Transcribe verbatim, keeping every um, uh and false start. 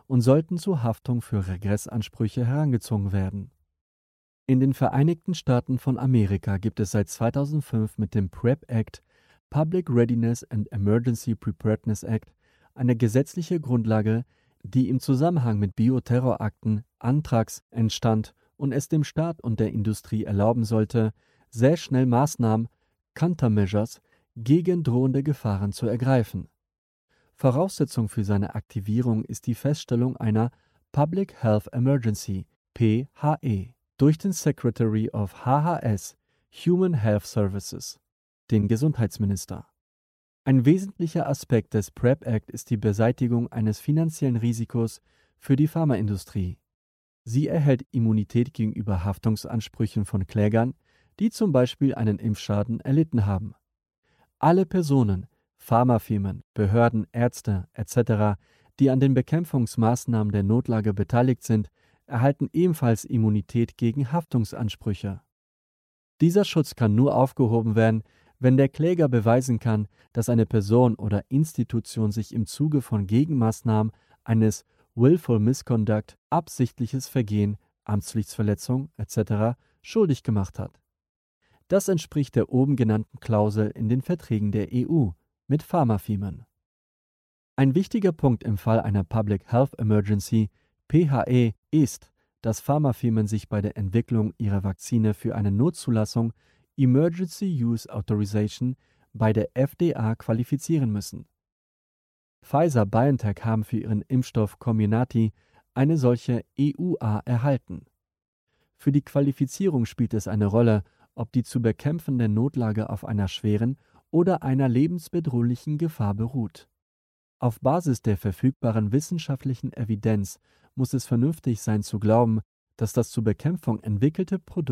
und sollten zur Haftung für Regressansprüche herangezogen werden. In den Vereinigten Staaten von Amerika gibt es seit zweitausendfünf mit dem PrEP Act, Public Readiness and Emergency Preparedness Act, eine gesetzliche Grundlage, die im Zusammenhang mit Bioterrorakten, Anthrax entstand und es dem Staat und der Industrie erlauben sollte, sehr schnell Maßnahmen, Countermeasures, gegen drohende Gefahren zu ergreifen. Voraussetzung für seine Aktivierung ist die Feststellung einer Public Health Emergency, P H E, durch den Secretary of H H S, Human Health Services, den Gesundheitsminister. Ein wesentlicher Aspekt des PrEP Act ist die Beseitigung eines finanziellen Risikos für die Pharmaindustrie. Sie erhält Immunität gegenüber Haftungsansprüchen von Klägern, die zum Beispiel einen Impfschaden erlitten haben. Alle Personen, Pharmafirmen, Behörden, Ärzte et cetera, die an den Bekämpfungsmaßnahmen der Notlage beteiligt sind, erhalten ebenfalls Immunität gegen Haftungsansprüche. Dieser Schutz kann nur aufgehoben werden, wenn der Kläger beweisen kann, dass eine Person oder Institution sich im Zuge von Gegenmaßnahmen eines Willful Misconduct, absichtliches Vergehen, Amtspflichtverletzung et cetera schuldig gemacht hat. Das entspricht der oben genannten Klausel in den Verträgen der E U mit Pharmafirmen. Ein wichtiger Punkt im Fall einer Public Health Emergency, P H E, ist, dass Pharmafirmen sich bei der Entwicklung ihrer Vakzine für eine Notzulassung Emergency Use Authorization bei der F D A qualifizieren müssen. Pfizer-BioNTech haben für ihren Impfstoff Comirnaty eine solche E U A erhalten. Für die Qualifizierung spielt es eine Rolle, ob die zu bekämpfende Notlage auf einer schweren oder einer lebensbedrohlichen Gefahr beruht. Auf Basis der verfügbaren wissenschaftlichen Evidenz muss es vernünftig sein zu glauben, dass das zur Bekämpfung entwickelte Produkt